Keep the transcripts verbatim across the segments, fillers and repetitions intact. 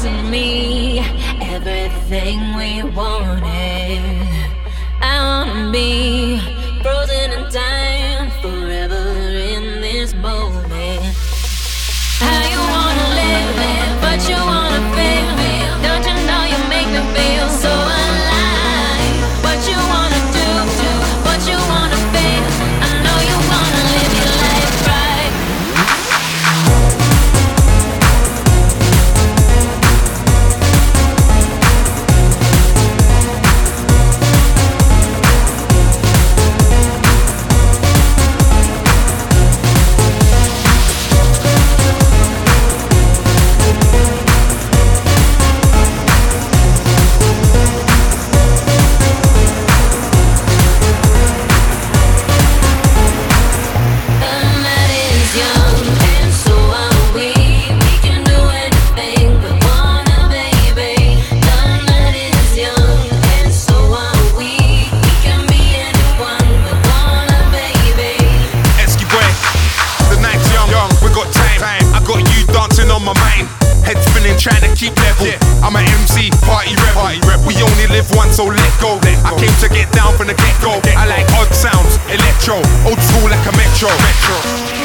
and me, everything we wanted. I wanna be frozen in time, forever in this moment. How you wanna live it, but you wanna feel it. Don't you know you make me feel so alive? What you wanna do, do what you wanna feel. I know you wanna live your life right. Trying to keep level. Yeah. I'm an M C, party rebel. party rebel. We only live once, so let go. let go. I came to get down from the get go. Get I like odd sounds, electro, old school like a metro. metro.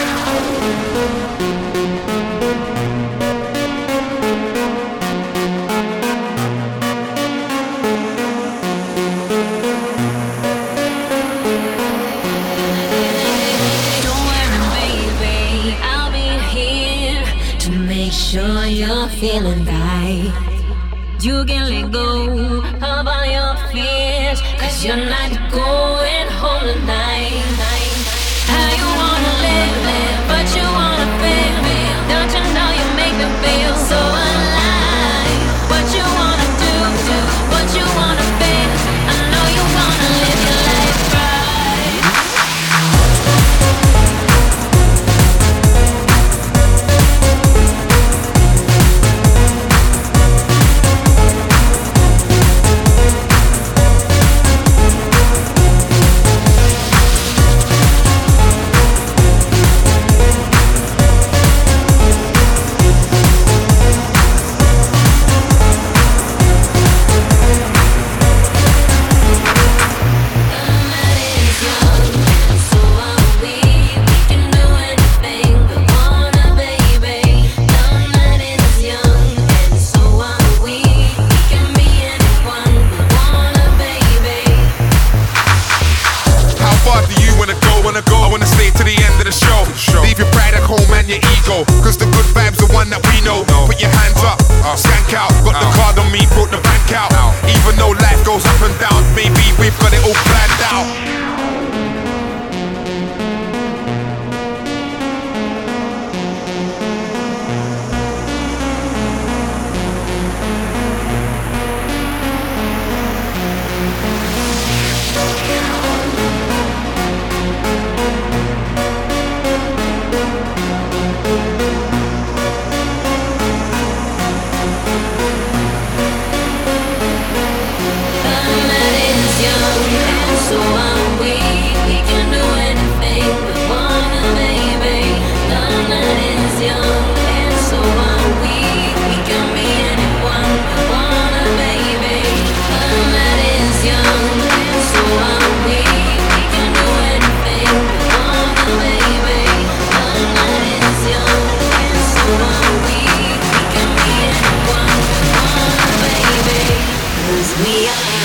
Sure you're feeling right. You can let go of all your fears, cause you're not going home tonight. How you wanna live it, but you wanna feel it. Don't you know you make me feel so alive? What you wanna do, do what you wanna feel. I know you wanna live your life right. Cause the good vibe's the one that we know. Put your hands up, skank out. Got the card on me, brought the bank out. Even though life goes up and down, baby, we've got it all planned out. So are we, we can do anything we wanna, baby. The night is young, and so are we. We can be anyone we wanna, baby. The night is young, and so are we. We can do anything we wanna, baby. The night is young, and so are we. We can be anyone we wanna, baby. 'Cause we are